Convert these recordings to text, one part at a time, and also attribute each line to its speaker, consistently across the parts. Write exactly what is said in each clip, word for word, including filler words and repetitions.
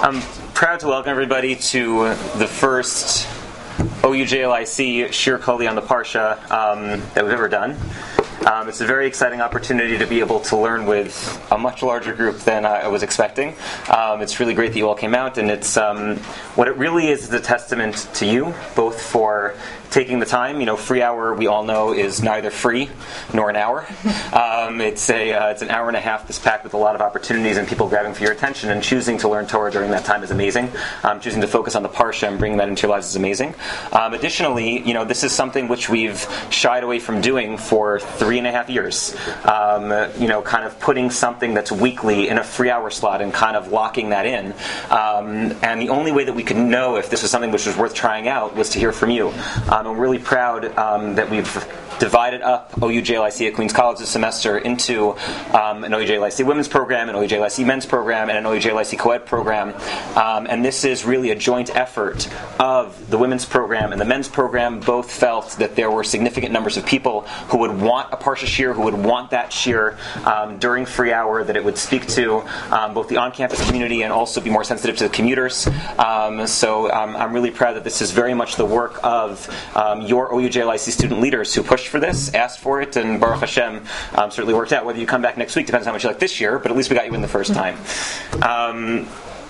Speaker 1: I'm proud to welcome everybody to the first O U J L I C Shir Koli on the Parsha um, that we've ever done. Um, it's a very exciting opportunity to be able to learn with a much larger group than I was expecting. Um, it's really great that you all came out, and it's um, what it really is is a testament to you, both for taking the time. You know, free hour, we all know, is neither free nor an hour. Um, it's a uh, it's an hour and a half that's packed with a lot of opportunities and people grabbing for your attention, and choosing to learn Torah during that time is amazing. Um, choosing to focus on the Parsha and bringing that into your lives is amazing. Um, additionally, you know, this is something which we've shied away from doing for three and a half years. Um, you know, kind of putting something that's weekly in a free hour slot and kind of locking that in. Um, and the only way that we could know if this was something which was worth trying out was to hear from you. Um, I'm really proud um, that we've divided up O U J L I C at Queens College this semester into um, an O U J L I C women's program, an O U J L I C men's program, and an O U J L I C co-ed program. Um, and this is really a joint effort of the women's program and the men's program. Both felt that there were significant numbers of people who would want a Parsha Shir, who would want that Shir um, during free hour, that it would speak to um, both the on-campus community and also be more sensitive to the commuters. Um, so um, I'm really proud that this is very much the work of um, your O U J L I C student leaders who pushed for this, asked for it, and Baruch Hashem um, certainly worked out. Whether you come back next week depends on how much you like this year, but at least we got you in the first time. Um,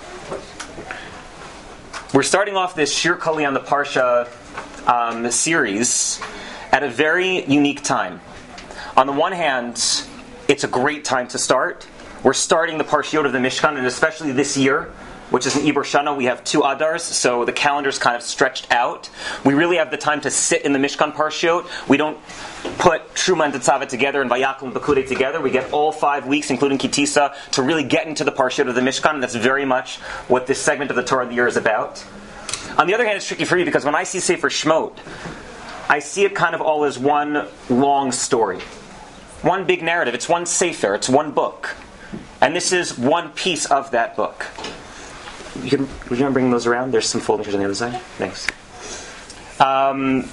Speaker 1: we're starting off this Shir Koli on the Parsha um, series at a very unique time. On the one hand, it's a great time to start. We're starting the Parshiot of the Mishkan, and especially this year, which is an Ibor Shana, we have two Adars, so the calendar's kind of stretched out. We really have the time to sit in the Mishkan Parshiot. We don't put Truma and Tetzaveh together and Vayakal and Pekudei together. We get all five weeks, including Kitisa, to really get into the Parshiot of the Mishkan, and that's very much what this segment of the Torah of the year is about. On the other hand, it's tricky for me because when I see Sefer Shemot, I see it kind of all as one long story. One big narrative. It's one Sefer. It's one book. And this is one piece of that book. You can, would you mind bringing those around? There's some folding chairs on the other side. Thanks. Um,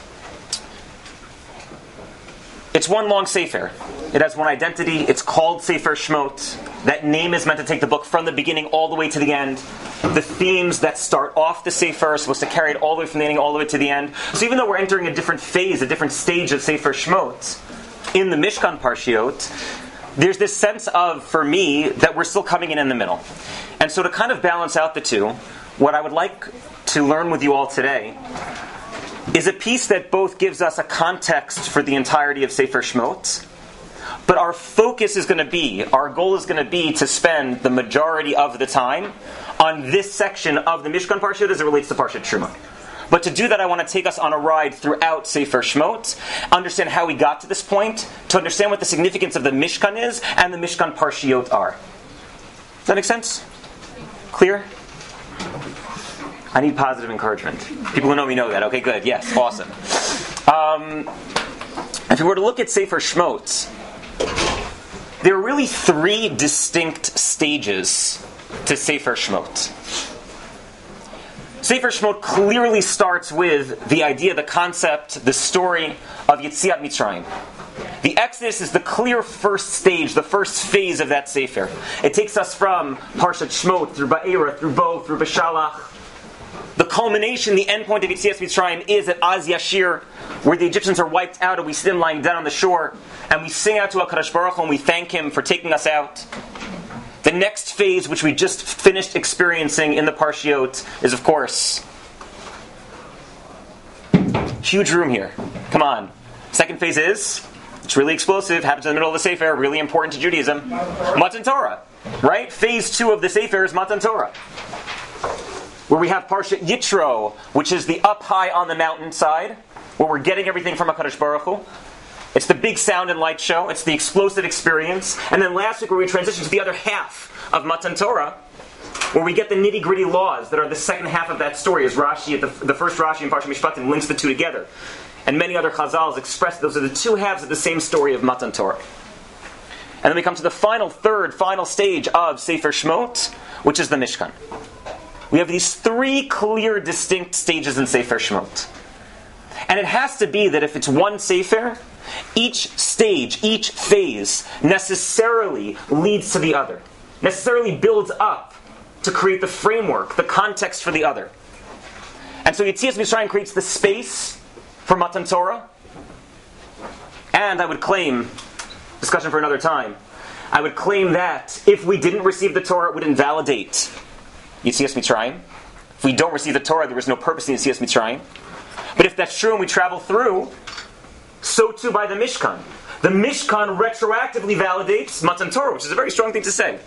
Speaker 1: it's one long Sefer. It has one identity. It's called Sefer Shemot. That name is meant to take the book from the beginning all the way to the end. The themes that start off the Sefer are supposed to carry it all the way from the beginning all the way to the end. So even though we're entering a different phase, a different stage of Sefer Shemot in the Mishkan Parshiot, there's this sense of, for me, that we're still coming in in the middle. And so to kind of balance out the two, what I would like to learn with you all today is a piece that both gives us a context for the entirety of Sefer Shemot, but our focus is going to be, our goal is going to be to spend the majority of the time on this section of the Mishkan Parshiot as it relates to Parshat Truma. But to do that, I want to take us on a ride throughout Sefer Shemot, understand how we got to this point, to understand what the significance of the Mishkan is, and the Mishkan Parshiot are. Does that make sense? Clear? I need positive encouragement. People who know me know that. Okay, good. Yes, awesome. Um, if we were to look at Sefer Shemot, there are really three distinct stages to Sefer Shemot. Sefer Shemot clearly starts with the idea, the concept, the story of Yetziat Mitzrayim. The Exodus is the clear first stage, the first phase of that Sefer. It takes us from Parshat Shemot, through Ba'era, through Bo, through Beshalach. The culmination, the end point of Yetziat Mitzrayim is at Az Yashir, where the Egyptians are wiped out and we see them lying down on the shore, and we sing out to HaKadosh Baruch Hu and we thank Him for taking us out. The next phase, which we just finished experiencing in the Parshiot, is, of course, huge room here. Come on. Second phase is, it's really explosive, happens in the middle of the Sefer, really important to Judaism. Matan Torah, right? Phase two of the Sefer is Matan Torah, where we have Parshat Yitro, which is the up high on the mountainside, where we're getting everything from HaKadosh Baruch Hu. It's the big sound and light show. It's the explosive experience. And then last week where we transition to the other half of Matan Torah, where we get the nitty-gritty laws that are the second half of that story, as Rashi, the, the first Rashi in Parshat Mishpatim, links the two together. And many other Chazals express those are the two halves of the same story of Matan Torah. And then we come to the final, third, final stage of Sefer Shemot, which is the Mishkan. We have these three clear, distinct stages in Sefer Shemot. And it has to be that if it's one Sefer, each stage, each phase necessarily leads to the other, necessarily builds up to create the framework, the context for the other. And so Yetzias Mitzrayim creates the space for Matan Torah. And I would claim, discussion for another time, I would claim that if we didn't receive the Torah, it would invalidate Yetzias Mitzrayim. If we don't receive the Torah, there was no purpose in Yetzias Mitzrayim. But if that's true and we travel through, so too by the Mishkan. The Mishkan retroactively validates Matan Torah, which is a very strong thing to say.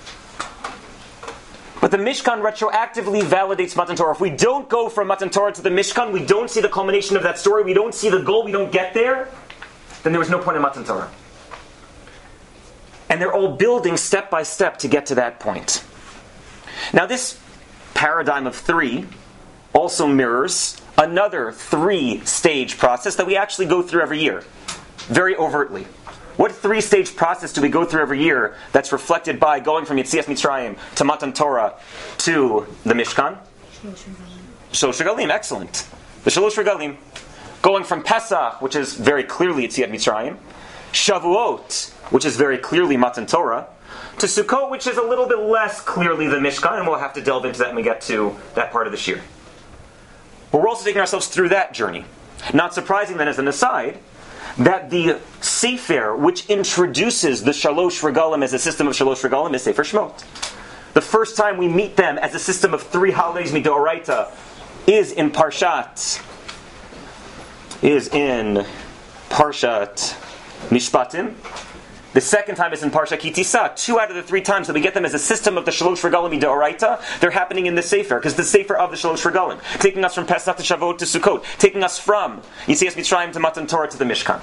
Speaker 1: But the Mishkan retroactively validates Matan Torah. If we don't go from Matan Torah to the Mishkan, we don't see the culmination of that story, we don't see the goal, we don't get there, then there was no point in Matan Torah. And they're all building step by step to get to that point. Now this paradigm of three also mirrors another three-stage process that we actually go through every year, very overtly. What three-stage process do we go through every year that's reflected by going from Yetzias Mitzrayim to Matan Torah to the Mishkan? Shalosh Regalim, excellent. The Shalosh Regalim. Going from Pesach, which is very clearly Yetzias Mitzrayim, Shavuot, which is very clearly Matan Torah, to Sukkot, which is a little bit less clearly the Mishkan, and we'll have to delve into that when we get to that part of the Shir. But we're also taking ourselves through that journey. Not surprising then, as an aside, that the Sefer, which introduces the Shalosh Regalim as a system of Shalosh Regalim, is Sefer Shemot. The first time we meet them as a system of three holidays Midoraita is in Parshat, is in Parshat Mishpatim. The second time is in Parshat Ki Tisa. Two out of the three times that we get them as a system of the Shalosh Regalim Midoraita, they're happening in the Sefer, because the Sefer of the Shalosh Regalim, taking us from Pesach to Shavuot to Sukkot, taking us from Yetzias Mitzrayim to Matan Torah to the Mishkan.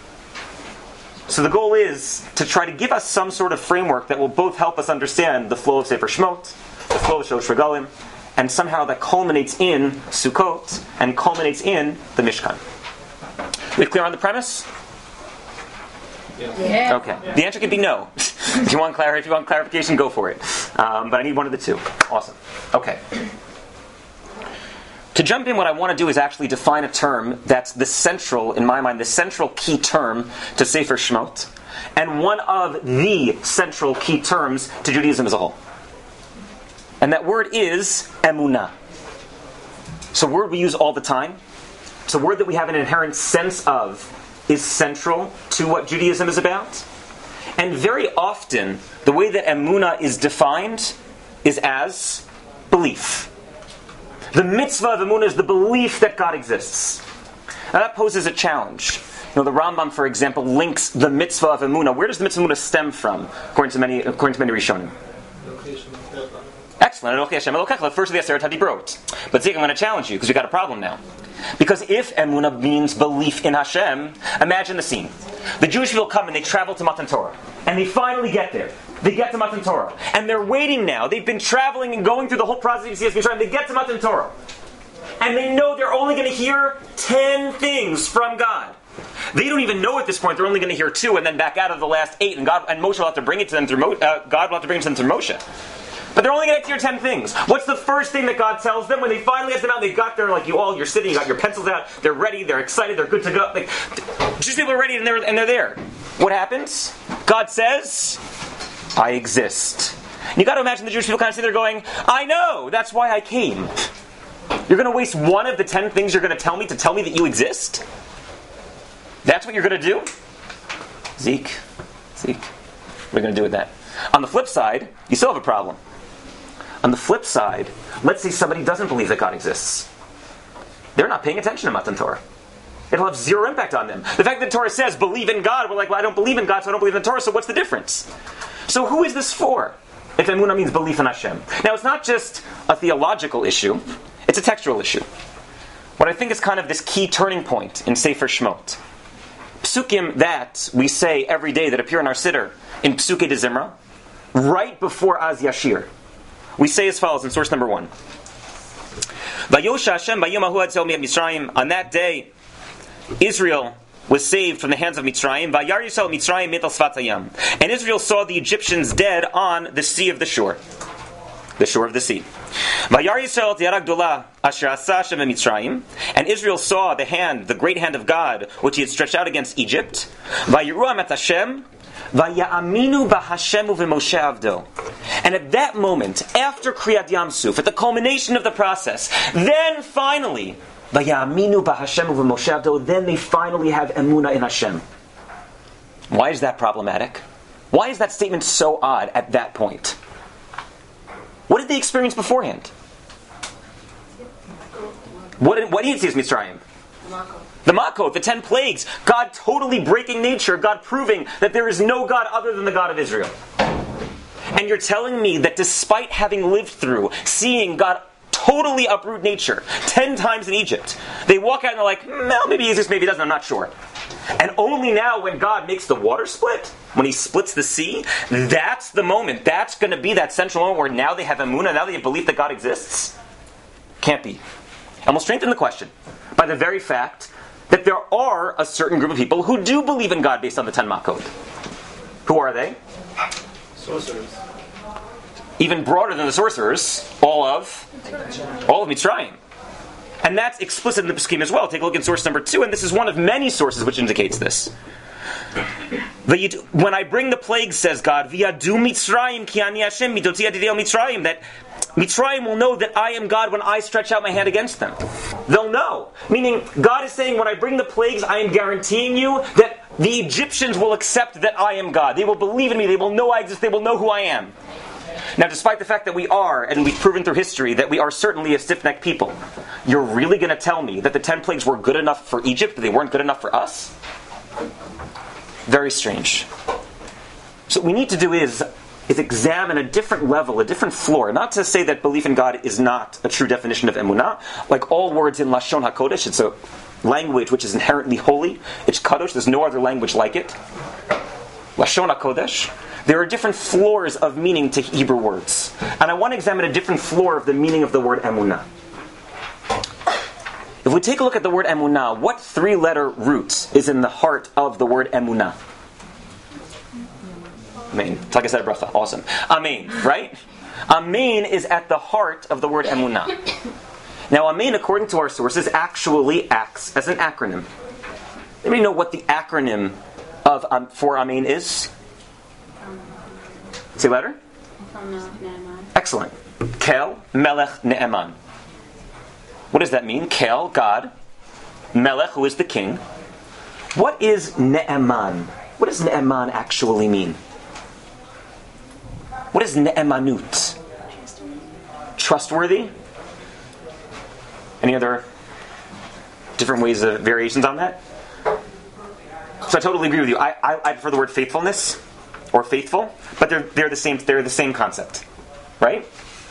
Speaker 1: So the goal is to try to give us some sort of framework that will both help us understand the flow of Sefer Shemot, the flow of Shalosh Regalim, and somehow that culminates in Sukkot and culminates in the Mishkan. We clear on the premise?
Speaker 2: Yeah.
Speaker 1: Okay. The answer could be no. If you want clarity, if you want clarification, go for it. Um, but I need one of the two. Awesome. Okay. To jump in, what I want to do is actually define a term that's the central, in my mind, the central key term to Sefer Shemot, and one of the central key terms to Judaism as a whole. And that word is emunah. It's a word we use all the time. It's a word that we have an inherent sense of is central to what Judaism is about. And very often, the way that emunah is defined is as belief. The mitzvah of emunah is the belief that God exists. Now that poses a challenge. You know, the Rambam, for example, links the mitzvah of emunah. Where does the mitzvah of emunah stem from, according to many, according to many Rishonim? Excellent. Elokai Hashem Elokecha, the first of the Aseret HaDibrot. But Zik, I'm going to challenge you, because we've got a problem now. Because if emunah means belief in Hashem, imagine the scene. The Jewish people come and they travel to Matan Torah. And they finally get there. They get to Matan Torah. And they're waiting now. They've been traveling and going through the whole process of Yetzias Mitzrayim. They get to Matan Torah. And they know they're only going to hear ten things from God. They don't even know at this point they're only going to hear two and then back out of the last eight. And God and Moshe will have to bring it to them through Mo, uh, God will have to bring it to them through Moshe. But they're only going to hear ten things. What's the first thing that God tells them when they finally have them out? They got there, like you all, you're sitting, you got your pencils out, they're ready, they're excited, they're good to go. Like, just people are ready and they're and they're there. What happens? God says, "I exist." And you got to imagine the Jewish people kind of sit there going, "I know, that's why I came." You're going to waste one of the ten things you're going to tell me to tell me that you exist? That's what you're going to do? Zeke, Zeke, what are you going to do with that? On the flip side, you still have a problem. On the flip side, let's say somebody doesn't believe that God exists. They're not paying attention to Matan Torah. It'll have zero impact on them. The fact that the Torah says, believe in God, we're like, well, I don't believe in God, so I don't believe in the Torah, so what's the difference? So who is this for? If emunah means belief in Hashem. Now, it's not just a theological issue, it's a textual issue. What I think is kind of this key turning point in Sefer Shemot. Psukim that we say every day that appear in our Siddur, in Psukei de Zimra, right before Az Yashir. We say as follows in source number one. Vayosha Hashem bayom hahu atzel mi'Mitzrayim. On that day, Israel was saved from the hands of Mitzrayim. Vayar Yisrael Mitzrayim mit al sfat hayam. And Israel saw the Egyptians dead on the sea of the shore. The shore of the sea. Vayar Yisrael tiyara gdola asher asa Hashem mi'Mitzrayim. And Israel saw the hand, the great hand of God, which He had stretched out against Egypt. Vayiru amet Hashem. Vayaminu b'Hashem u'v'Moshe avdo. And at that moment, after Kriyat Yam Suf, at the culmination of the process, then finally, Vayaminu b'Hashem u'v'Moshe Avdo, then they finally have emunah in Hashem. Why is that problematic? Why is that statement so odd at that point? What did they experience beforehand? What did, what did he see as Mitzrayim? The Makot, the ten plagues, God totally breaking nature, God proving that there is no God other than the God of Israel. And you're telling me that despite having lived through, seeing God totally uproot nature ten times in Egypt, they walk out and they're like, well, maybe he exists, maybe he doesn't, I'm not sure. And only now when God makes the water split, when he splits the sea, that's the moment, that's going to be that central moment where now they have emunah, now they have belief that God exists? Can't be. And we'll strengthen the question by the very fact that there are a certain group of people who do believe in God based on the Ten Makot. Who are they?
Speaker 2: Sorcerers.
Speaker 1: Even broader than the sorcerers, all of all of Mitzrayim. And that's explicit in the Pesachim as well. Take a look at source number two, and this is one of many sources which indicates this. When I bring the plagues, says God, V'yadu Mitzrayim ki ani Hashem midoti adideo Mitzrayim, that Mitzrayim will know that I am God when I stretch out my hand against them. They'll know. Meaning, God is saying, when I bring the plagues, I am guaranteeing you that the Egyptians will accept that I am God. They will believe in me. They will know I exist. They will know who I am. Now, despite the fact that we are, and we've proven through history, that we are certainly a stiff-necked people, you're really going to tell me that the ten plagues were good enough for Egypt, but they weren't good enough for us? Very strange. So what we need to do is, is examine a different level, a different floor. Not to say that belief in God is not a true definition of emunah. Like all words in Lashon HaKodesh, it's a language which is inherently holy. It's kadosh. There's no other language like it. Lashon HaKodesh. There are different floors of meaning to Hebrew words. And I want to examine a different floor of the meaning of the word emunah. If we take a look at the word emunah, what three-letter root is in the heart of the word emunah? Amen. It's like I said a bracha. Awesome. Amen, right? Amen is at the heart of the word emunah. Now, Amen, according to our sources, actually acts as an acronym. Anybody know what the acronym of um, for Amen is? Say louder. Excellent. Kel, Melech, Ne'eman. What does that mean? Kel, God. Melech, who is the king. What is Ne'eman? What does Ne'eman actually mean? What is Ne'emanut? Trustworthy? Any other different ways of variations on that? So I totally agree with you. I, I, I prefer the word faithfulness or faithful, but they're they're the same they're the same concept, right?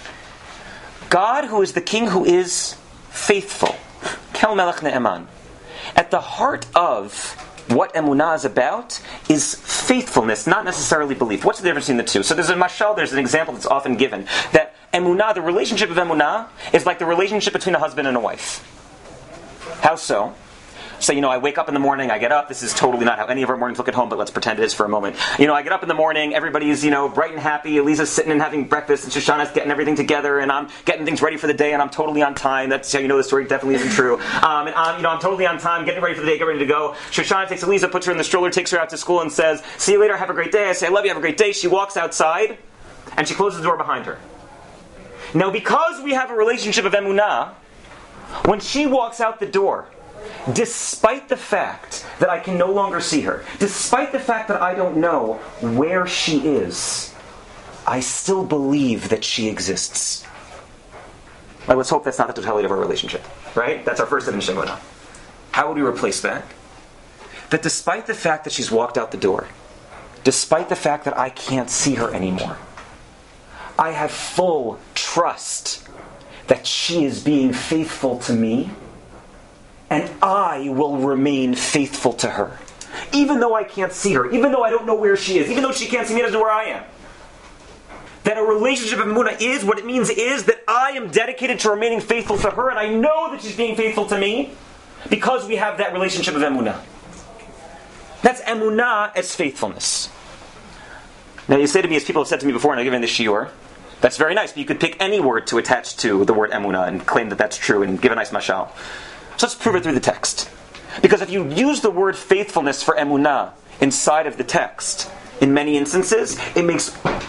Speaker 1: God, who is the king who is faithful, Kel Melech Ne'eman. At the heart of what emunah is about is faithfulness, not necessarily belief. What's the difference between the two? So there's a mashal, there's an example that's often given that emunah, the relationship of emunah, is like the relationship between a husband and a wife. How so? So, you know, I wake up in the morning, I get up, this is totally not how any of our mornings look at home, but let's pretend it is for a moment. You know, I get up in the morning, everybody's, you know, bright and happy, Elisa's sitting and having breakfast, and Shoshana's getting everything together, and I'm getting things ready for the day, and I'm totally on time. That's how you know the story definitely isn't true. Um, and I'm, you know, I'm totally on time, getting ready for the day, getting ready to go. Shoshana takes Elisa, puts her in the stroller, takes her out to school, and says, see you later, have a great day. I say, I love you, have a great day. She walks outside, and she closes the door behind her. Now, because we have a relationship of emunah, when she walks out the door, despite the fact that I can no longer see her, despite the fact that I don't know where she is, I still believe that she exists. Right, let's hope that's not the totality of our relationship. Right? That's our first definition of emunah. How would we replace that? That despite the fact that she's walked out the door, despite the fact that I can't see her anymore, I have full trust that she is being faithful to me, and I will remain faithful to her. Even though I can't see her, even though I don't know where she is, even though she can't see me, doesn't know where I am. That a relationship of emunah is, what it means is that I am dedicated to remaining faithful to her, and I know that she's being faithful to me because we have that relationship of emunah. That's emunah as faithfulness. Now you say to me, as people have said to me before, and I've given this shiur, that's very nice, but you could pick any word to attach to the word emunah and claim that that's true and give a nice mashal. So let's prove it through the text. Because if you use the word faithfulness for emunah inside of the text, in many instances, it makes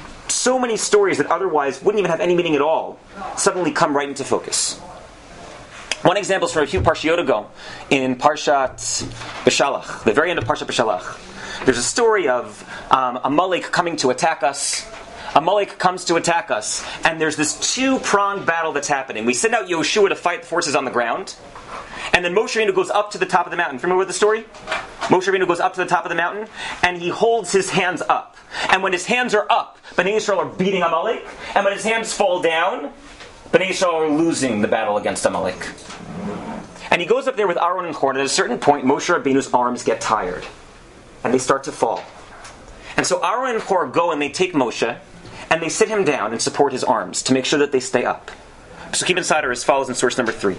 Speaker 1: so many stories that otherwise wouldn't even have any meaning at all suddenly come right into focus. One example is from a few parshiyot ago in Parshat Beshalach, the very end of Parshat Beshalach. There's a story of um, Amalek coming to attack us. Amalek comes to attack us, and there's this two-pronged battle that's happening. We send out Yoshua to fight the forces on the ground, and then Moshe Rabbeinu goes up to the top of the mountain. Remember with the story? Moshe Rabbeinu goes up to the top of the mountain, and he holds his hands up. And when his hands are up, Bnei Yisrael are beating Amalek, and when his hands fall down, Bnei Yisrael are losing the battle against Amalek. And he goes up there with Aaron and Hor, and at a certain point, Moshe Rabbeinu's arms get tired, and they start to fall. And so Aaron and Hor go and they take Moshe, and they sit him down and support his arms to make sure that they stay up. So keep inside are as follows in source number three.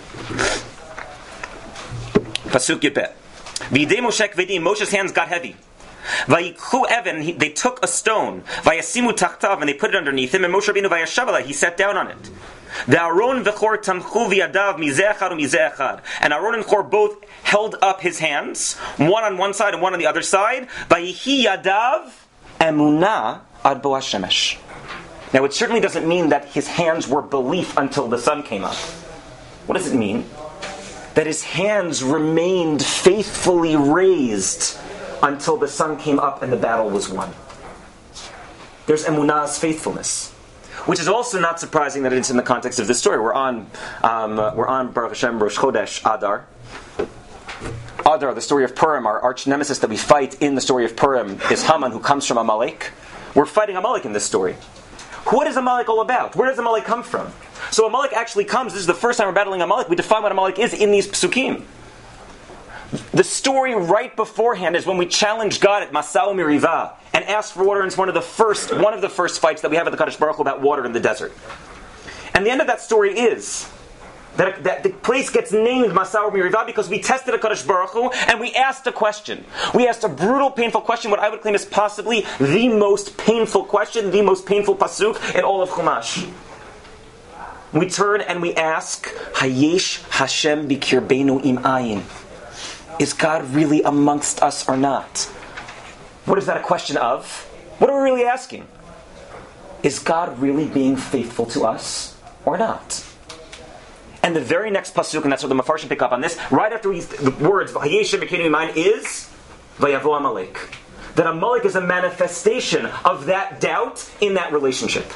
Speaker 1: Pasuk Yudbet. V'yidei Moshe kvedim, Moshe's hands got heavy. Vayikhu Evan, he, they took a stone. Vayasimu tachtav, and they put it underneath him. And Moshe Rabbeinu vayashav, he sat down on it. The Aaron v'Chor tamchu v'yadav mizeh echad u'mizeh echad. And Aaron and Chor both held up his hands, one on one side and one on the other side. Vayihi yadav emunah ad bo hashemesh. Now it certainly doesn't mean that his hands were belief until the sun came up. What does it mean? That his hands remained faithfully raised until the sun came up and the battle was won. There's emunah's faithfulness, which is also not surprising that it's in the context of this story. We're on, um, we're on Baruch Hashem Rosh Chodesh Adar. Adar, the story of Purim, our arch nemesis that we fight in the story of Purim, is Haman, who comes from Amalek. We're fighting Amalek in this story. What is Amalek all about? Where does Amalek come from? So Amalek actually comes, this is the first time we're battling Amalek, we define what Amalek is in these psukim. The story right beforehand is when we challenge God at Masau Miriva and ask for water, and it's one of the first one of the first fights that we have at the Kadosh Baruch Hu about water in the desert. And the end of that story is that, that the place gets named Masau Miriva because we tested a Kadosh Baruch Hu and we asked a question. We asked a brutal, painful question, what I would claim is possibly the most painful question, the most painful pasuk in all of Chumash. We turn and we ask, Hayesh Hashem bikirbeinu im ayin. Is God really amongst us or not? What is that a question of? What are we really asking? Is God really being faithful to us or not? And the very next pasuk, and that's what the Mefarshim pick up on this, right after we, the words Vayeshem b'keinu imayin is Vayavo Amalek. That Amalek is a manifestation of that doubt in that relationship.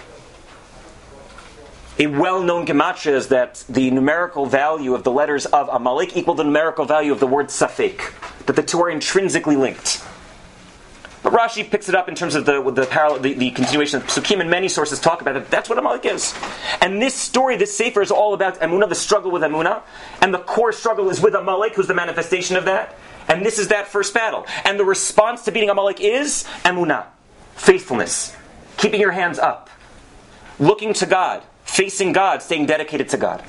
Speaker 1: A well-known gematria is that the numerical value of the letters of Amalek equal the numerical value of the word Safek. That the two are intrinsically linked. But Rashi picks it up in terms of the the, parallel, the, the continuation of Psukim, and many sources talk about it. That's what Amalek is. And this story, this Sefer, is all about Emunah, the struggle with Emunah. And the core struggle is with Amalek, who's the manifestation of that. And this is that first battle. And the response to beating Amalek is Emunah. Faithfulness. Keeping your hands up. Looking to God. Facing God, staying dedicated to God.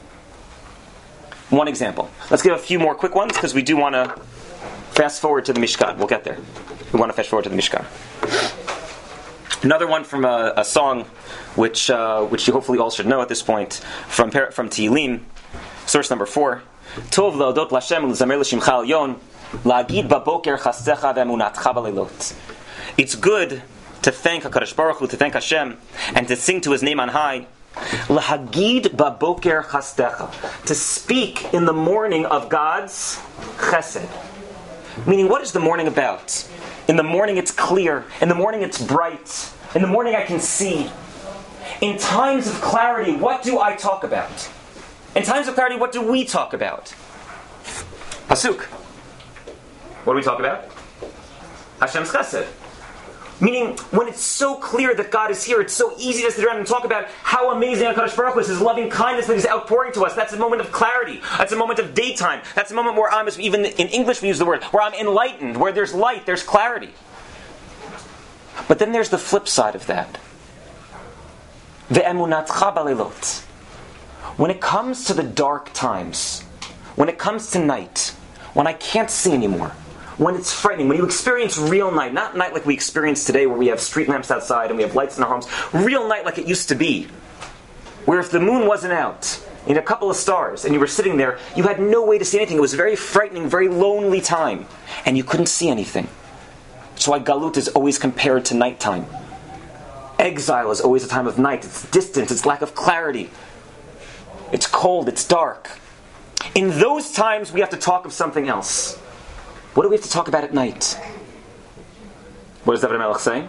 Speaker 1: One example. Let's give a few more quick ones because we do want to fast forward to the Mishkan. We'll get there. We want to fast forward to the Mishkan. Another one from a, a song which uh, which you hopefully all should know at this point, from from Tehillim, source number four. Tov laodot l'Hashem l'zamer l'shimcha elyon la'agid baboker chasecha ve'emunatcha b'leilot. It's good to thank HaKadosh Baruch Hu, to thank Hashem, and to sing to His name on high. Lahagid baboker chastecha, to speak in the morning of God's chesed. Meaning, what is the morning about? In the morning it's clear. In the morning it's bright. In the morning I can see. In times of clarity, what do I talk about? In times of clarity, what do we talk about? Pasuk. What do we talk about? Hashem's chesed. Meaning, when it's so clear that God is here, it's so easy to sit around and talk about how amazing HaKadosh Baruch Hu is, His loving kindness that He's outpouring to us. That's a moment of clarity. That's a moment of daytime. That's a moment where I'm, even in English we use the word, where I'm enlightened, where there's light, there's clarity. But then there's the flip side of that. Ve'emunatcha b'leilot. When it comes to the dark times, when it comes to night, when I can't see anymore, when it's frightening, when you experience real night, not night like we experience today where we have street lamps outside and we have lights in our homes, real night like it used to be, where if the moon wasn't out, in a couple of stars, and you were sitting there, you had no way to see anything. It was a very frightening, very lonely time, and you couldn't see anything. That's why Galut is always compared to nighttime. Exile is always a time of night. It's distance. It's lack of clarity. It's cold. It's dark. In those times, we have to talk of something else. What do we have to talk about at night? What does David HaMelech say?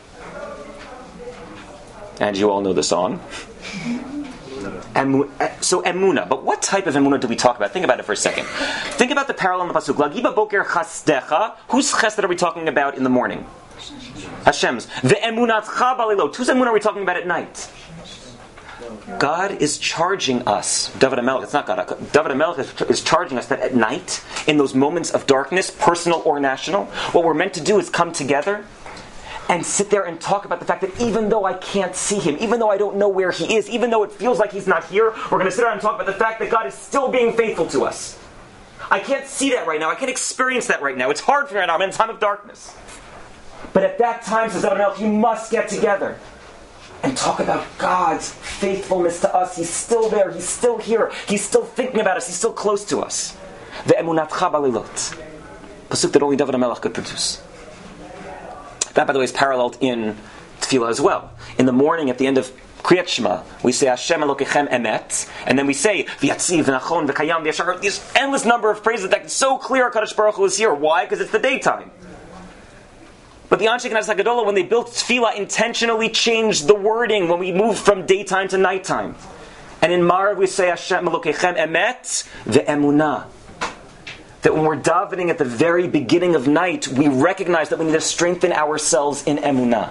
Speaker 1: And you all know the song. Emu- so Emunah. But what type of Emunah do we talk about? Think about it for a second. Think about the parallel in the Pasuk. Lagiba boker chasdecha. Whose chesed are we talking about in the morning? Hashem's. The Emunatcha balilot. Whose Emunah are we talking about at night? God is charging us. David HaMelech, it's not God. David HaMelech is, is charging us that at night, in those moments of darkness, personal or national, what we're meant to do is come together and sit there and talk about the fact that even though I can't see Him, even though I don't know where He is, even though it feels like He's not here, we're going to sit down and talk about the fact that God is still being faithful to us. I can't see that right now. I can't experience that right now. It's hard for me right now. I'm in a time of darkness. But at that time, says David HaMelech, you must get together and talk about God's faithfulness to us. He's still there. He's still here. He's still thinking about us. He's still close to us. The Emunatcha balilot. Pasuk that only David HaMelech could produce. That, by the way, is paralleled in Tefillah as well. In the morning, at the end of Kriyat Shema, we say Hashem Elokechem Emet, and then we say V'yatziv V'nachon V'kayam V'yashar. This endless number of phrases that is so clear HaKadosh Baruch Hu is here. Why? Because it's the daytime. But the Anshe Knesset HaGadolah, when they built Tefillah, intentionally changed the wording when we moved from daytime to nighttime. And in Marav we say Hashem Elokechem Emet V'emunah. That when we're davening at the very beginning of night, we recognize that we need to strengthen ourselves in emunah.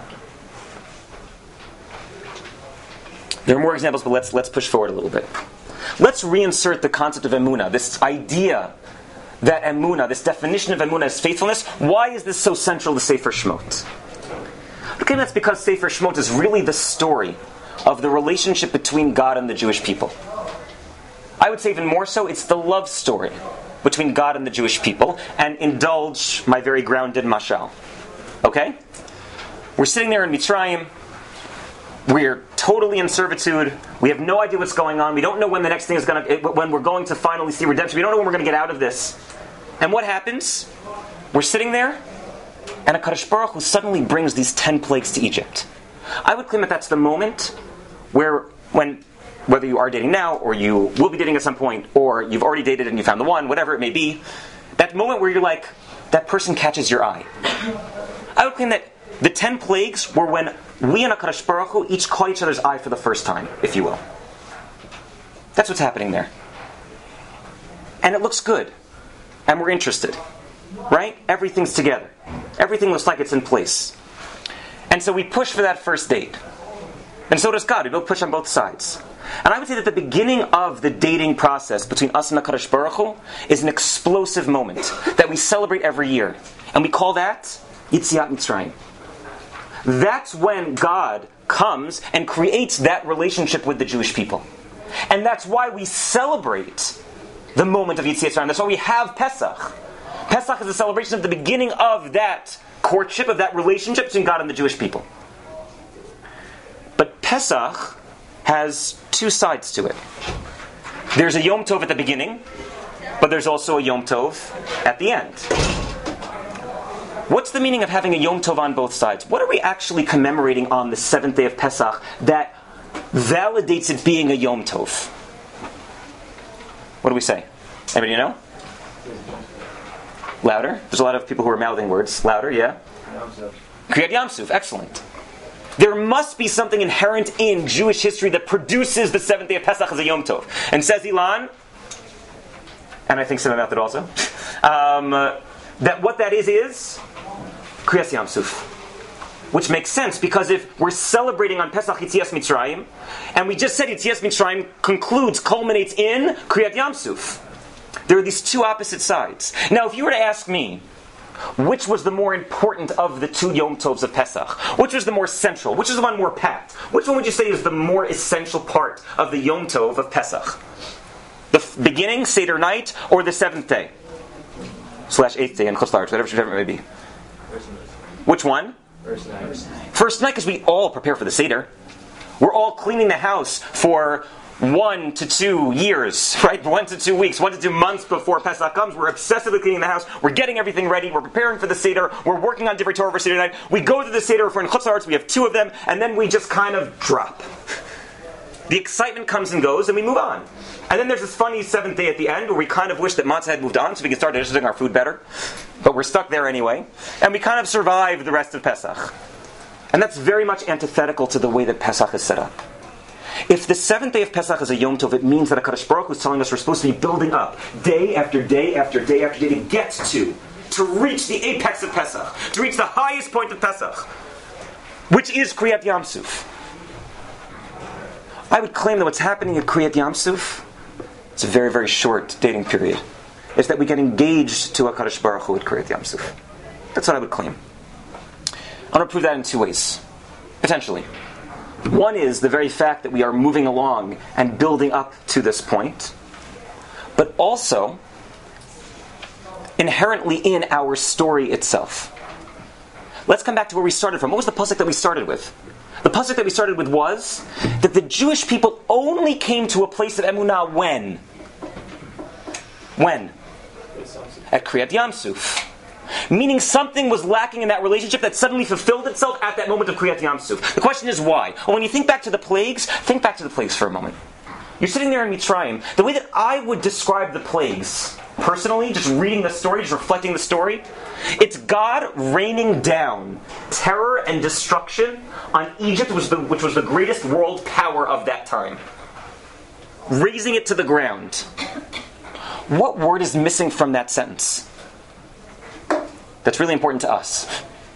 Speaker 1: There are more examples, but let's let's push forward a little bit. Let's reinsert the concept of emunah, this idea that emunah, this definition of emunah is faithfulness. Why is this so central to Sefer Shemot? Okay, that's because Sefer Shemot is really the story of the relationship between God and the Jewish people. I would say even more so, it's the love story between God and the Jewish people, and indulge my very grounded mashal. Okay? We're sitting there in Mitzrayim. We're totally in servitude. We have no idea what's going on. We don't know when the next thing is going to, when we're going to finally see redemption. We don't know when we're going to get out of this. And what happens? We're sitting there, and HaKadosh Baruch Hu suddenly brings these ten plagues to Egypt. I would claim that that's the moment where, when whether you are dating now, or you will be dating at some point, or you've already dated and you found the one, whatever it may be, that moment where you're like, that person catches your eye. I would claim that the ten plagues were when we and HaKadosh Baruch Hu each caught each other's eye for the first time, if you will. That's what's happening there. And it looks good. And we're interested. Right? Everything's together. Everything looks like it's in place. And so we push for that first date. And so does God. We both push on both sides. And I would say that the beginning of the dating process between us and HaKadosh Baruch Hu is an explosive moment that we celebrate every year. And we call that Yitziat Mitzrayim. That's when God comes and creates that relationship with the Jewish people. And that's why we celebrate the moment of Yitziat Mitzrayim. That's why we have Pesach. Pesach is a celebration of the beginning of that courtship, of that relationship between God and the Jewish people. But Pesach has two sides to it. There's a Yom Tov at the beginning, but there's also a Yom Tov at the end. What's the meaning of having a Yom Tov on both sides? What are we actually commemorating on the seventh day of Pesach that validates it being a Yom Tov? What do we say? Anybody know? Louder? There's a lot of people who are mouthing words. Louder, yeah? Kriyat Yam Suf, excellent. There must be something inherent in Jewish history that produces the seventh day of Pesach as a Yom Tov. And says Ilan, and I think some about that also, um, uh, that what that is is Kriyas Yam Suf. Which makes sense, because if we're celebrating on Pesach Yitzias Mitzrayim, and we just said Yitzias Mitzrayim concludes, culminates in Kriyat Yam Suf. There are these two opposite sides. Now, if you were to ask me, which was the more important of the two Yom Tovs of Pesach? Which was the more central? Which is the one more packed? Which one would you say is the more essential part of the Yom Tov of Pesach? The f- beginning, Seder night, or the seventh day? Slash eighth day in Chutz La'aretz, whatever, whatever it may be. Which one?
Speaker 2: First night.
Speaker 1: First night, because we all prepare for the Seder. We're all cleaning the house for one to two years, right? One to two weeks, one to two months before Pesach comes. We're obsessively cleaning the house. We're getting everything ready. We're preparing for the Seder. We're working on different Torah for Seder night. We go to the Seder for in Chutz La'aretz. We have two of them, and then we just kind of drop. The excitement comes and goes, and we move on. And then there's this funny seventh day at the end where we kind of wish that Matzah had moved on so we could start digesting our food better. But we're stuck there anyway. And we kind of survive the rest of Pesach. And that's very much antithetical to the way that Pesach is set up. If the seventh day of Pesach is a Yom Tov, it means that HaKadosh Baruch Hu is telling us we're supposed to be building up day after day after day after day to get to, to reach the apex of Pesach, to reach the highest point of Pesach, which is Kriyat Yam Suf. I would claim that what's happening at Kriyat Yam Suf, it's a very, very short dating period, is that we get engaged to HaKadosh Baruch Hu at Kriyat Yam Suf. That's what I would claim. I want to prove that in two ways, potentially. One is the very fact that we are moving along and building up to this point, but also inherently in our story itself. Let's come back to where we started from. What was the pasuk that we started with? The pasuk that we started with was that the Jewish people only came to a place of emunah when? When? At Kriyat Yam Suf. Meaning something was lacking in that relationship that suddenly fulfilled itself at that moment of Kriyat Yam Suf. The question is why? Well, when you think back to the plagues, think back to the plagues for a moment. You're sitting there in Mitzrayim. The way that I would describe the plagues, personally, just reading the story, just reflecting the story, it's God raining down terror and destruction on Egypt, which was the, which was the greatest world power of that time. Razing it to the ground. What word is missing from that sentence? That's really important to us.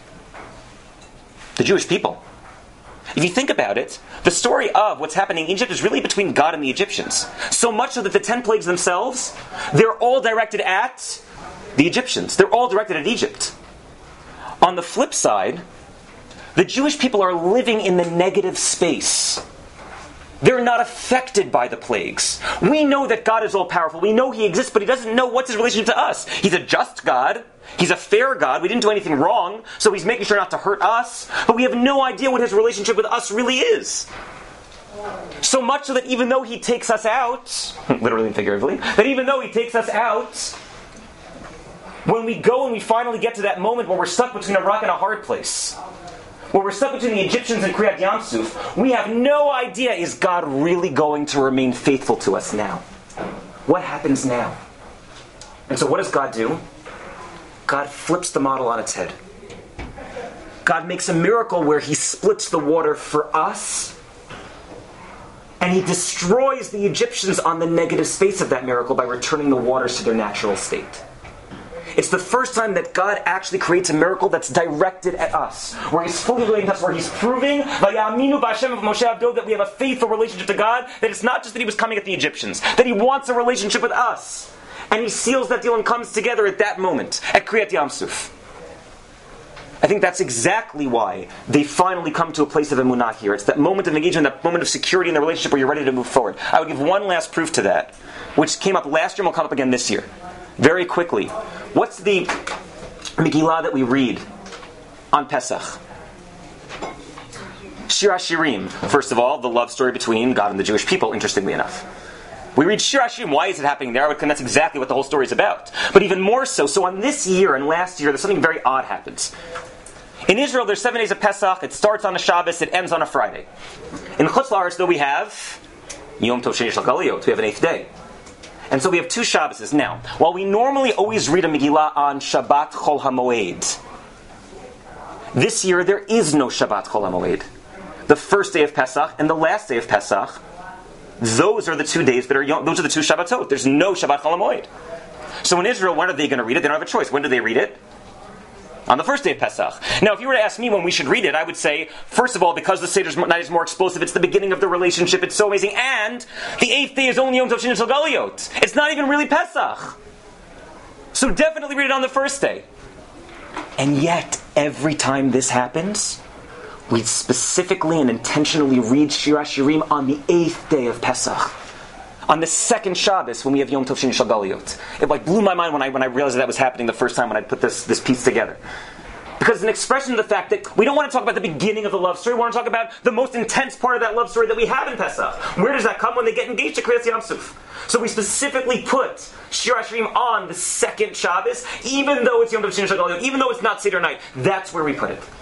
Speaker 1: The Jewish people. If you think about it, the story of what's happening in Egypt is really between God and the Egyptians. So much so that the ten plagues themselves, they're all directed at the Egyptians. They're all directed at Egypt. On the flip side, the Jewish people are living in the negative space. They're not affected by the plagues. We know that God is all-powerful. We know He exists, but He doesn't know what's His relationship to us. He's a just God. He's a fair God. We didn't do anything wrong, so He's making sure not to hurt us. But we have no idea what His relationship with us really is. So much so that even though He takes us out, literally and figuratively, that even though He takes us out, when we go and we finally get to that moment where we're stuck between a rock and a hard place, where we're stuck between the Egyptians and Kriyat Yam Suf, we have no idea, is God really going to remain faithful to us now? What happens now? And so what does God do? God flips the model on its head. God makes a miracle where He splits the water for us, and He destroys the Egyptians on the negative space of that miracle by returning the waters to their natural state. It's the first time that God actually creates a miracle that's directed at us, where He's fully relating to us, where He's proving Vayaminu b'Hashem of Moshe Avdo that we have a faithful relationship to God, that it's not just that He was coming at the Egyptians, that He wants a relationship with us. And He seals that deal and comes together at that moment, at Kriyat Yam Suf. I think that's exactly why they finally come to a place of emunah here. It's that moment of engagement, that moment of security in the relationship where you're ready to move forward. I would give one last proof to that, which came up last year and will come up again this year. Very quickly. What's the Megillah that we read on Pesach? Shir HaShirim. First of all, the love story between God and the Jewish people, interestingly enough. We read Shir HaShirim. Why is it happening there? And that's exactly what the whole story is about. But even more so, so on this year and last year, there's something very odd happens. In Israel, there's seven days of Pesach. It starts on a Shabbos. It ends on a Friday. In Chutz La'aretz, though, we have Yom Tov Sheni Shel Galiyot. We have an eighth day. And so we have two Shabbos. Now, while we normally always read a Megillah on Shabbat Chol HaMoed, this year there is no Shabbat Chol HaMoed. The first day of Pesach and the last day of Pesach, those are the two days that are, those are the two Shabbatot. There's no Shabbat Chol HaMoed. So in Israel, when are they going to read it? They don't have a choice. When do they read it? On the first day of Pesach. Now, if you were to ask me when we should read it, I would say, first of all, because the Seder night is more explosive, it's the beginning of the relationship, it's so amazing, and the eighth day is only Yom Tov Sheni Shel Galiyot. It's not even really Pesach. So definitely read it on the first day. And yet, every time this happens, we specifically and intentionally read Shir HaShirim on the eighth day of Pesach. On the second Shabbos, when we have Yom Tov Sheni Shel Galiyot. It like blew my mind when I when I realized that, that was happening the first time when I put this, this piece together. Because it's an expression of the fact that we don't want to talk about the beginning of the love story. We want to talk about the most intense part of that love story that we have in Pesach. Where does that come? When they get engaged to Kriyas Yam Suf. So we specifically put Shir HaShirim on the second Shabbos, even though it's Yom Tov Sheni Shagol, even though it's not Seder night. That's where we put it.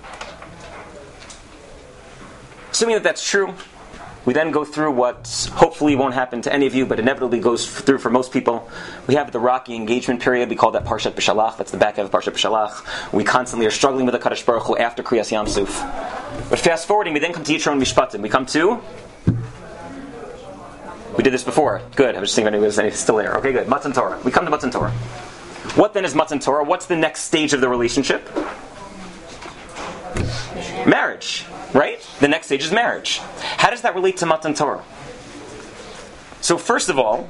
Speaker 1: Assuming that that's true, we then go through what hopefully won't happen to any of you, but inevitably goes through for most people. We have the rocky engagement period. We call that Parshat B'Shalach. That's the back end of Parshat B'Shalach. We constantly are struggling with the Kadosh Baruch Hu after Kriyas Yam Suf. But fast forwarding, we then come to Yitro Mishpatim. We come to... We did this before. Good. I was just thinking if it was any still there. Okay, good. Matan Torah. We come to Matan Torah. What then is Matan Torah? What's the next stage of the relationship? Marriage. Right? The next stage is marriage. How does that relate to Matan Torah? So first of all,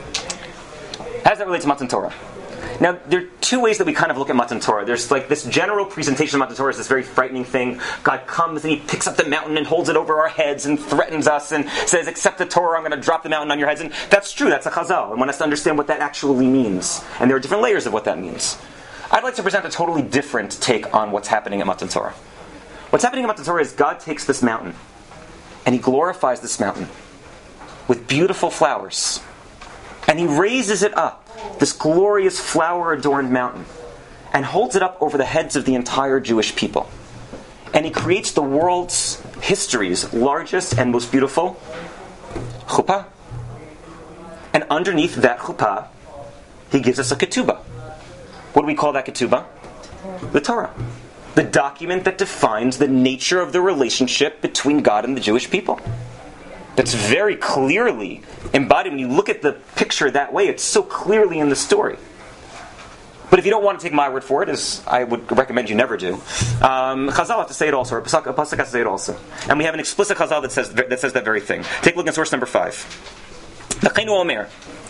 Speaker 1: how does that relate to Matan Torah? Now, there are two ways that we kind of look at Matan Torah. There's like this general presentation of Matan Torah is this very frightening thing. God comes and He picks up the mountain and holds it over our heads and threatens us and says, accept the Torah, I'm going to drop the mountain on your heads. And that's true, that's a chazal. I want us to understand what that actually means. And there are different layers of what that means. I'd like to present a totally different take on what's happening at Matan Torah. What's happening in Matan Torah is God takes this mountain and He glorifies this mountain with beautiful flowers. And He raises it up, this glorious flower-adorned mountain, and holds it up over the heads of the entire Jewish people. And He creates the world's history's largest and most beautiful chuppah. And underneath that chuppah, He gives us a ketubah. What do we call that ketubah? The Torah. The document that defines the nature of the relationship between God and the Jewish people. That's very clearly embodied. When you look at the picture that way, it's so clearly in the story. But if you don't want to take my word for it, as I would recommend you never do, um, Chazal have to say it also, or a Pasuk, a Pasuk has to say it also. And we have an explicit Chazal that says that says that very thing. Take a look at source number five. L'cheinu Omer,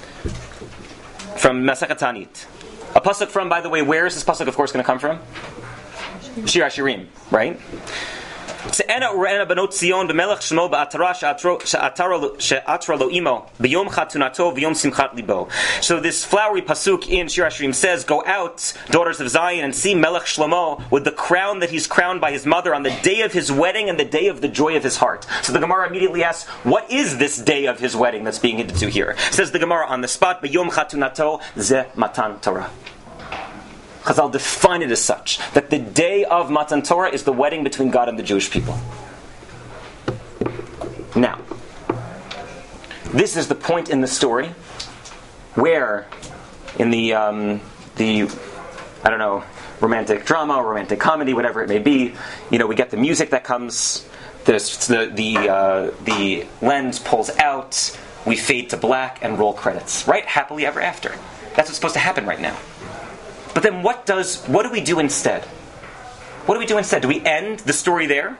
Speaker 1: from Masechet Ta'anit. A Pasuk from, by the way, where is this Pasuk, of course, going to come from? Shir HaShirim, right? Se'ena u're'ena banot Zion b'melech shmo ba'atara she'atra lo imo b'yom chatunato v'yom simchat libo. So this flowery pasuk in Shir HaShirim says, go out, daughters of Zion, and see Melech Shlomo with the crown that he's crowned by his mother on the day of his wedding and the day of the joy of his heart. So the Gemara immediately asks, what is this day of his wedding that's being hinted to here? Says the Gemara on the spot, b'yom chatunato ze Matan Torah. Chazal define it as such, that the day of Matan Torah is the wedding between God and the Jewish people. Now, this is the point in the story where, in the, um, the I don't know, romantic drama, romantic comedy, whatever it may be, you know, we get the music that comes, there's the the uh, the lens pulls out, we fade to black and roll credits, right? Happily ever after. That's what's supposed to happen right now. But then what does, what do we do instead? What do we do instead? Do we end the story there?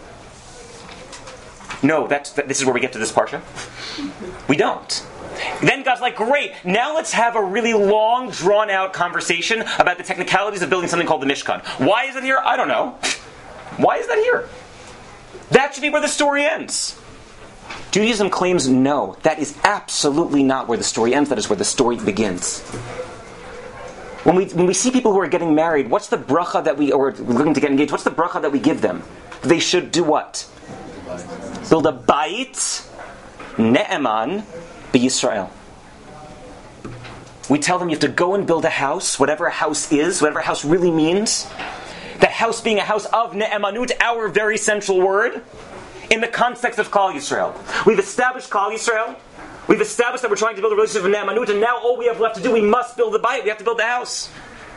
Speaker 1: No, that's, that, this is where we get to this parsha. We don't. Then God's like, great, now let's have a really long, drawn-out conversation about the technicalities of building something called the Mishkan. Why is it here? I don't know. Why is that here? That should be where the story ends. Judaism claims no. That is absolutely not where the story ends. That is where the story begins. When we when we see people who are getting married, what's the bracha that we, or looking to get engaged, what's the bracha that we give them? They should do what? Build a bayit ne'eman b'Yisrael. We tell them you have to go and build a house, whatever a house is, whatever a house really means. That house being a house of ne'emanut, our very central word, in the context of Klal Yisrael. We've established Klal Yisrael. We've established that we're trying to build a relationship with ne'emanut, and now all we have left to do, we must build the bayit. We have to build the house.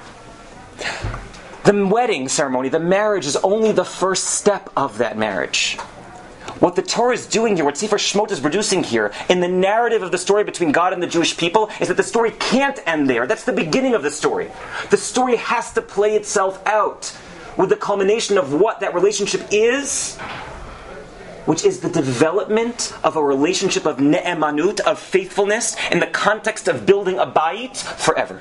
Speaker 1: The wedding ceremony, the marriage, is only the first step of that marriage. What the Torah is doing here, what Sefer Shemot is producing here, in the narrative of the story between God and the Jewish people, is that the story can't end there. That's the beginning of the story. The story has to play itself out with the culmination of what that relationship is, which is the development of a relationship of ne'emanut, of faithfulness, in the context of building a bayit forever.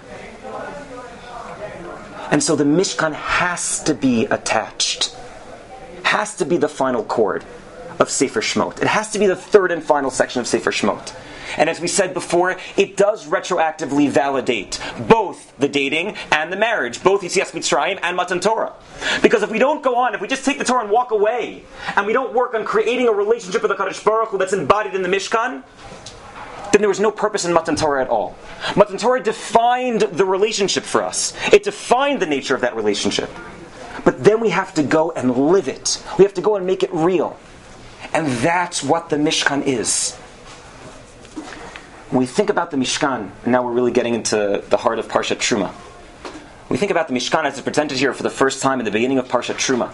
Speaker 1: And so the Mishkan has to be attached, has to be the final chord of Sefer Shemot. It has to be the third and final section of Sefer Shemot. And as we said before, it does retroactively validate both the dating and the marriage, both Yetzias Mitzrayim and Matan Torah. Because if we don't go on, if we just take the Torah and walk away, and we don't work on creating a relationship with the Kadosh Baruch Hu that's embodied in the Mishkan, then there was no purpose in Matan Torah at all. Matan Torah defined the relationship for us. It defined the nature of that relationship. But then we have to go and live it. We have to go and make it real. And that's what the Mishkan is. When we think about the Mishkan, and now we're really getting into the heart of Parshat Truma. When we think about the Mishkan as it's presented here for the first time in the beginning of Parshat Truma.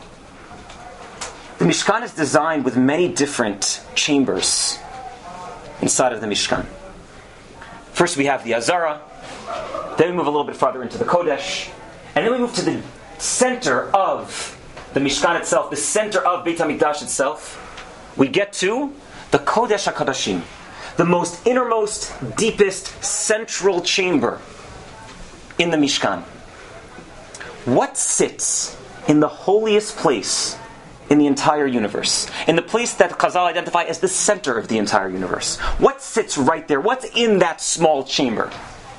Speaker 1: The Mishkan is designed with many different chambers inside of the Mishkan. First we have the Azara, then we move a little bit farther into the Kodesh, and then we move to the center of the Mishkan itself, the center of Beit HaMikdash itself. We get to the Kodesh HaKodashim, the most innermost, deepest, central chamber in the Mishkan. What sits in the holiest place in the entire universe? In the place that Chazal identify as the center of the entire universe. What sits right there? What's in that small chamber?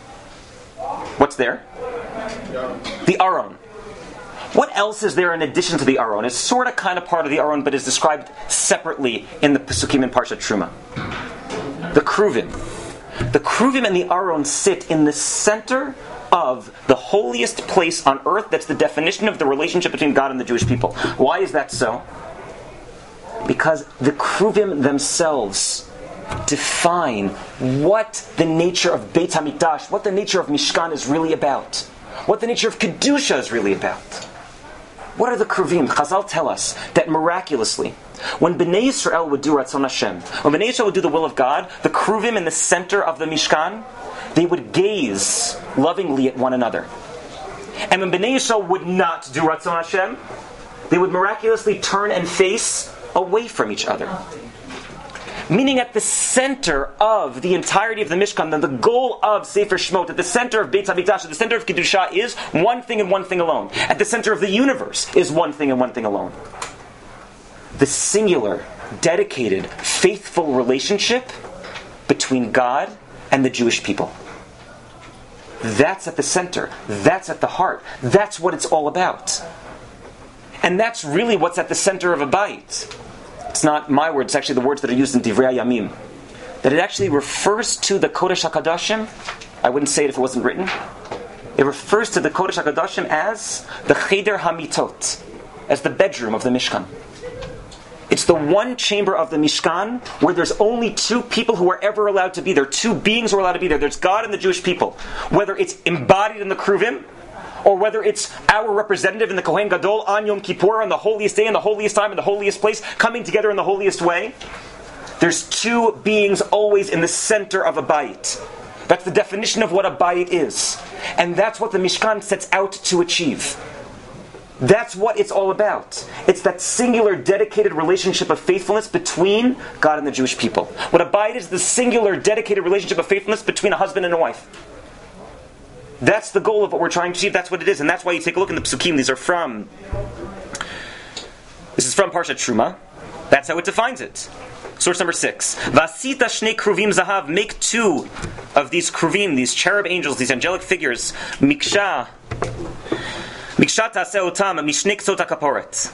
Speaker 1: What's there? The Aron. What else is there in addition to the Aron? It's sort of kind of part of the Aron, but is described separately in the Pesukim in Parshat Truma. The Kruvim. The Kruvim and the Aron sit in the center of the holiest place on earth. That's the definition of the relationship between God and the Jewish people. Why is that so? Because the Kruvim themselves define what the nature of Beit HaMikdash, what the nature of Mishkan is really about. What the nature of Kedusha is really about. What are the Kruvim? Chazal tell us that miraculously, when Bnei Yisrael would do Ratzon Hashem, when Bnei Yisrael would do the will of God, the Kruvim in the center of the Mishkan, they would gaze lovingly at one another. And when Bnei Yisrael would not do Ratzon Hashem, they would miraculously turn and face away from each other. Meaning at the center of the entirety of the Mishkan, then the goal of Sefer Shemot, at the center of Beit HaMikdash, at the center of Kedusha is one thing and one thing alone. At the center of the universe is one thing and one thing alone. The singular, dedicated, faithful relationship between God and the Jewish people. That's at the center. That's at the heart. That's what it's all about. And that's really what's at the center of a bayit. It's not my words, it's actually the words that are used in Divrei Yamim. That it actually refers to the Kodesh HaKadoshim. I wouldn't say it if it wasn't written. It refers to the Kodesh HaKadoshim as the Cheder HaMitot, as the bedroom of the Mishkan. It's the one chamber of the Mishkan where there's only two people who are ever allowed to be there. Two beings who are allowed to be there. There's God and the Jewish people. Whether it's embodied in the Kruvim, or whether it's our representative in the Kohen Gadol on Yom Kippur, on the holiest day, in the holiest time, in the holiest place, coming together in the holiest way. There's two beings always in the center of a bayit. That's the definition of what a bayit is. And that's what the Mishkan sets out to achieve. That's what it's all about. It's that singular, dedicated relationship of faithfulness between God and the Jewish people. What a bayit is, the singular, dedicated relationship of faithfulness between a husband and a wife. That's the goal of what we're trying to achieve. That's what it is. And that's why you take a look in the Pesukim. These are from... This is from Parshat Truma. That's how it defines it. Source number six. Vasita shnei kruvim zahav. Make two of these kruvim, these cherub angels, these angelic figures. Miksha. Miksha taseh otam mishnei ktzot hakaporet.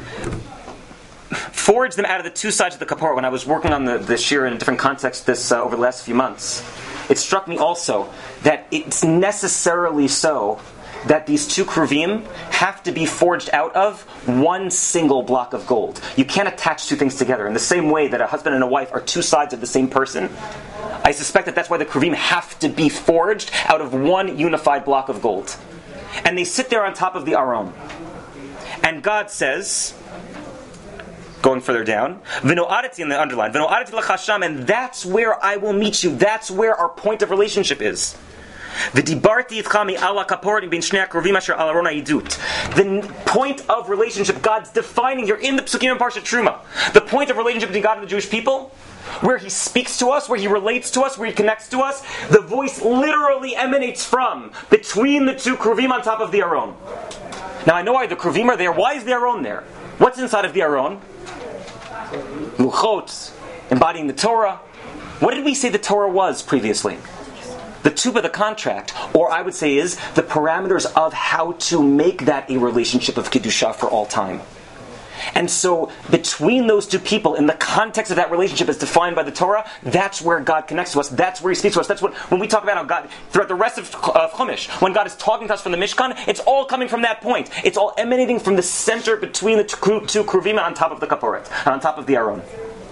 Speaker 1: Forge them out of the two sides of the kaporet. When I was working on the, the shir in a different context this uh, over the last few months, it struck me also that it's necessarily so that these two kruvim have to be forged out of one single block of gold. You can't attach two things together. In the same way that a husband and a wife are two sides of the same person, I suspect that that's why the kruvim have to be forged out of one unified block of gold. And they sit there on top of the Aron. And God says, going further down, V'no'adati in the underline, V'no'adati l'chasham, and that's where I will meet you. That's where our point of relationship is. V'dibarti itcha mi'ala kaporet bin shnei hakruvim asher al aron ha'idut. The point of relationship, God's defining here in the Pesukim and Parshat Truma. The point of relationship between God and the Jewish people, where He speaks to us, where He relates to us, where He connects to us, the voice literally emanates from between the two kruvim on top of the Aron. Now I know why the kruvim are there. Why is the Aron there? What's inside of the Aron? Luchot, embodying the Torah. What did we say the Torah was previously? The tuba, the contract, or I would say is the parameters of how to make that a relationship of Kedusha for all time. And so, between those two people, in the context of that relationship as defined by the Torah, that's where God connects to us. That's where He speaks to us. That's what, when we talk about how God, throughout the rest of uh, Chumash, when God is talking to us from the Mishkan, it's all coming from that point. It's all emanating from the center between the two, two Kruvim on top of the Kaporet, and on top of the Aron.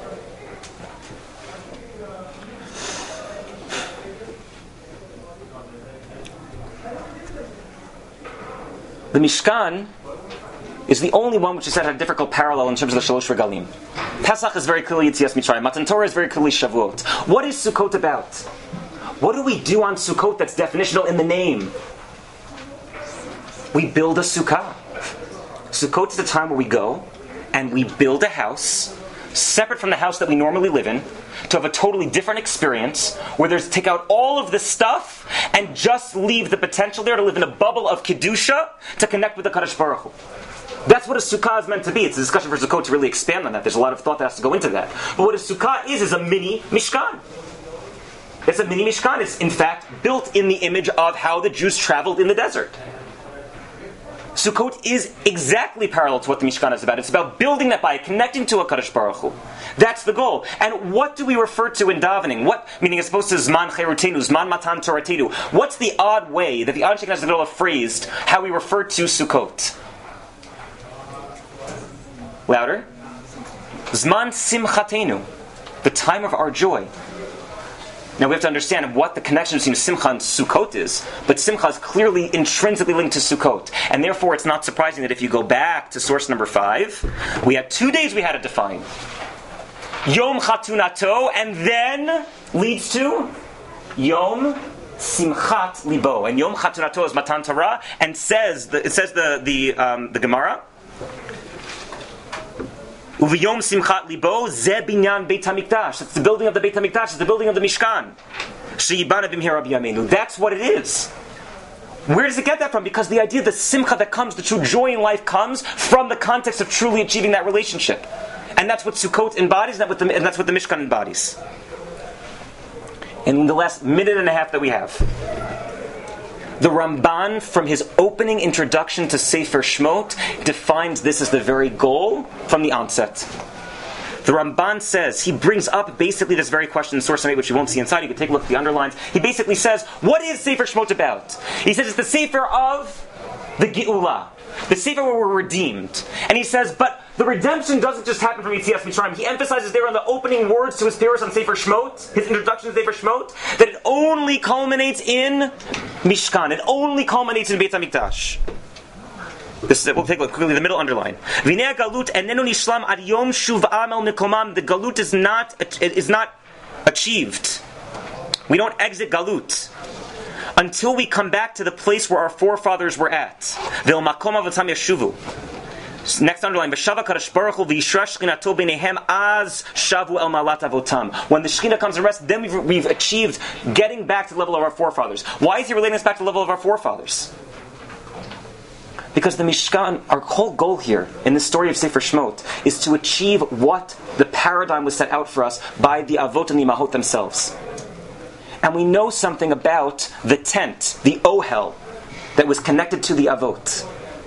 Speaker 1: The Mishkan is the only one which is at a difficult parallel in terms of the Shalosh Regalim. Pesach is very clearly Yetzias Mitzrayim. Matan Torah is very clearly Shavuot. What is Sukkot about? What do we do on Sukkot that's definitional in the name? We build a sukkah. Sukkot is the time where we go and we build a house separate from the house that we normally live in, to have a totally different experience, where there's take out all of the stuff and just leave the potential there to live in a bubble of Kedusha to connect with the Kadosh Baruch Hu. That's what a sukkah is meant to be. It's a discussion for Sukkot to really expand on that. There's a lot of thought that has to go into that. But what a sukkah is, is a mini Mishkan. It's a mini Mishkan. It's in fact built in the image of how the Jews traveled in the desert. Sukkot is exactly parallel to what the Mishkan is about. It's about building that by connecting to a Kadosh Baruch Hu. That's the goal. And what do we refer to in davening? What, meaning as opposed to Zman Cherutenu, Zman Matan Toratenu, what's the odd way that the Anshe Knesset have phrased how we refer to Sukkot? Louder. Zman Simchatenu, the time of our joy. Now we have to understand what the connection between Simcha and Sukkot is, but Simcha is clearly intrinsically linked to Sukkot. And therefore it's not surprising that if you go back to source number five, we had two days we had to define. Yom Chatunato, and then leads to Yom Simchat Libo. And Yom Chatunato is Matan Torah, and says the, it says the the um, the Gemara. Uviyom Simchat Libo Ze Binyan Beit Hamikdash. It's the building of the Beit Hamikdash. It's the building of the Mishkan. Sheibana Bimhir Rabbi Yameinu. That's what it is. Where does it get that from? Because the idea, the simcha that comes, the true joy in life comes from the context of truly achieving that relationship. And that's what Sukkot embodies, and that's what the Mishkan embodies. In the last minute and a half that we have, the Ramban, from his opening introduction to Sefer Shmot, defines this as the very goal from the onset. The Ramban says, he brings up basically this very question in source eight, which you won't see inside. You can take a look at the underlines. He basically says, what is Sefer Shmot about? He says it's the Sefer of the Geula, the Sefer where we're redeemed. And he says, but the redemption doesn't just happen from Yetzias Mitzrayim. He emphasizes there on the opening words to his theories on Sefer Shmot, his introduction to Sefer Shmot, that it only culminates in Mishkan. It only culminates in Beit HaMikdash. This is, we'll take a look quickly, the middle underline. V'nei galut enenu nishlam ad yom shuv'am el mikomam. The galut is not, is not achieved. We don't exit galut until we come back to the place where our forefathers were at. Ve'el makom avatam yashuvu. Next underline, V'shava Kadosh Baruch Hu v'yishra shchinato b'neihem az shavu el malat avotam. When the Shekhinah comes and rests, then we've, we've achieved getting back to the level of our forefathers. Why is he relating us back to the level of our forefathers? Because the Mishkan, our whole goal here in the story of Sefer Shmot is to achieve what the paradigm was set out for us by the Avot and the Imahot themselves. And we know something about the tent, the Ohel, that was connected to the Avot.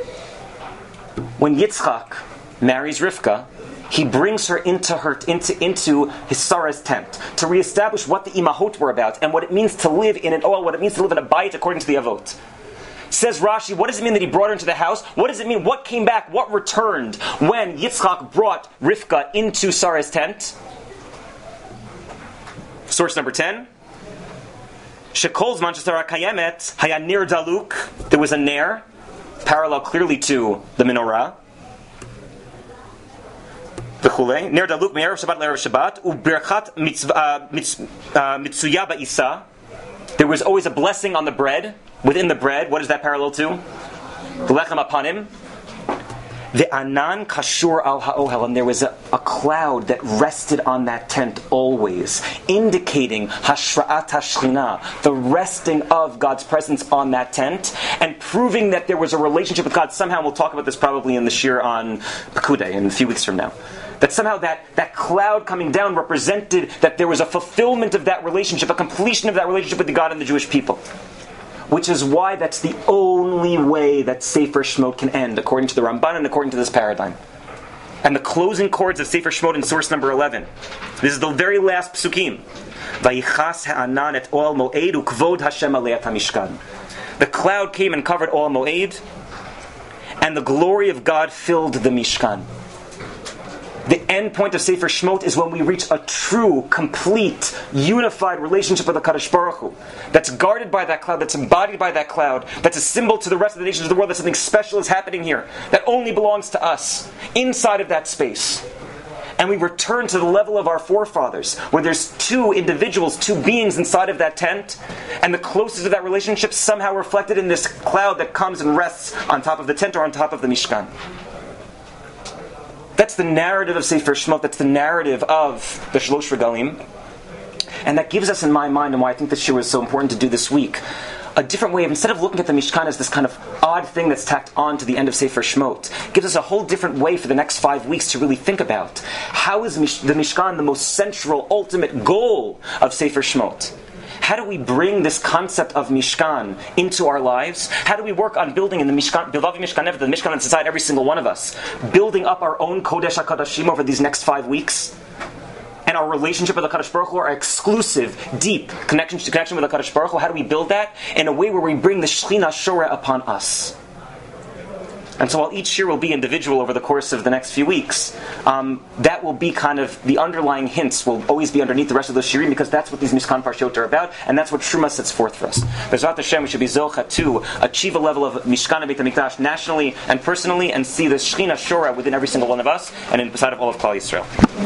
Speaker 1: When Yitzchak marries Rivka, he brings her into her into into his Sarah's tent to reestablish what the Imahot were about and what it means to live in an Ohel, what it means to live in a Bayit according to the Avot. Says Rashi, what does it mean that he brought her into the house? What does it mean? What came back? What returned when Yitzchak brought Rivka into Sarah's tent? Source number ten. Shekol zman shesara kayemet haya ner daluk. There was a ner, parallel clearly to the menorah. V'chulei ner daluk me'erev Shabbat le'erev Shabbat u'berchat mitzuya ba'isa. There was always a blessing on the bread. Within the bread, what is that parallel to? The lechem apanim. The anan kashur al ha'ohel, and there was a, a cloud that rested on that tent always, indicating hashra'at hashchina, the resting of God's presence on that tent, and proving that there was a relationship with God. Somehow, we'll talk about this probably in the shir on Pekudei in a few weeks from now. That somehow that, that cloud coming down represented that there was a fulfillment of that relationship, a completion of that relationship with the God and the Jewish people. Which is why that's the only way that Sefer Shemot can end, according to the Ramban and according to this paradigm. And the closing chords of Sefer Shemot in source number eleven. This is the very last psukim. Vayichas ha'anan et Ohel Moed u'kvod Hashem aleat hamishkan. The cloud came and covered Ohel Moed, and the glory of God filled the Mishkan. The end point of Sefer Shemot is when we reach a true, complete, unified relationship with the Kadosh Baruch Hu. That's guarded by that cloud, that's embodied by that cloud, that's a symbol to the rest of the nations of the world that something special is happening here, that only belongs to us, inside of that space. And we return to the level of our forefathers, where there's two individuals, two beings inside of that tent, and the closest of that relationship somehow reflected in this cloud that comes and rests on top of the tent or on top of the Mishkan. That's the narrative of Sefer Shemot. That's the narrative of the Shlosh Regalim. And that gives us, in my mind, and why I think this year was so important to do this week, a different way of, instead of looking at the Mishkan as this kind of odd thing that's tacked on to the end of Sefer Shemot, gives us a whole different way for the next five weeks to really think about how is the Mishkan the most central, ultimate goal of Sefer Shemot? How do we bring this concept of Mishkan into our lives? How do we work on building in the Mishkan, Bilavi Mishkan, the Mishkan that's inside every single one of us, building up our own Kodesh HaKodashim over these next five weeks? And our relationship with the Kadosh Baruch Hu, our exclusive, deep connection, connection with the Kadosh Baruch Hu, how do we build that? In a way where we bring the Shechina Shoreh upon us. And so while each year will be individual over the course of the next few weeks, um, that will be kind of the underlying hints will always be underneath the rest of those shirim, because that's what these Mishkan Parshiot are about, and that's what Truma sets forth for us. Bezrat Hashem, we should be zocha to achieve a level of Mishkan and Beit HaMikdash nationally and personally, and see the Shechina Shoreh within every single one of us and inside of all of Klal Yisrael.